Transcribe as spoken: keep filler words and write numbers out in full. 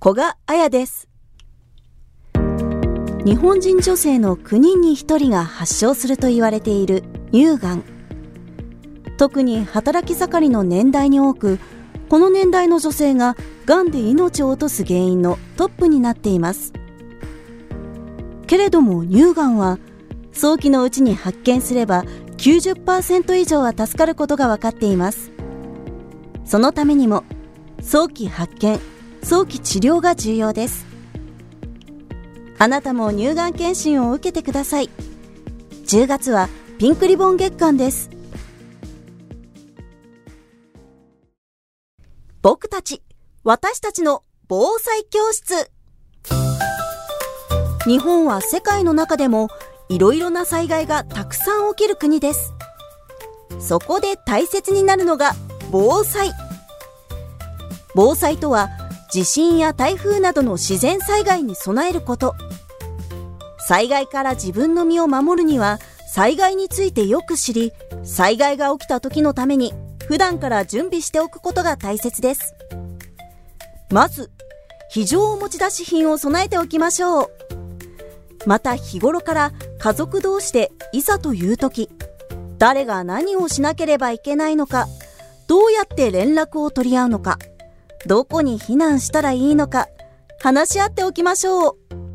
古賀彩です。日本人女性のきゅうにんにひとりが発症すると言われている乳がん。特に働き盛りの年代に多く、この年代の女性ががんで命を落とす原因のトップになっています。けれども乳がんは早期のうちに発見すれば きゅうじゅっパーセント 以上は助かることが分かっています。そのためにも早期発見、早期治療が重要です。あなたも乳がん検診を受けてください。じゅうがつはピンクリボン月間です。僕たち、私たちの防災教室。日本は世界の中でもいろいろな災害がたくさん起きる国です。そこで大切になるのが防災。防災とは地震や台風などの自然災害に備えること。災害から自分の身を守るには災害についてよく知り、災害が起きた時のために普段から準備しておくことが大切です。まず、非常持ち出し品を備えておきましょう。また日頃から家族同士でいざという時、誰が何をしなければいけないのか、どうやって連絡を取り合うのか、どこに避難したらいいのか、話し合っておきましょう。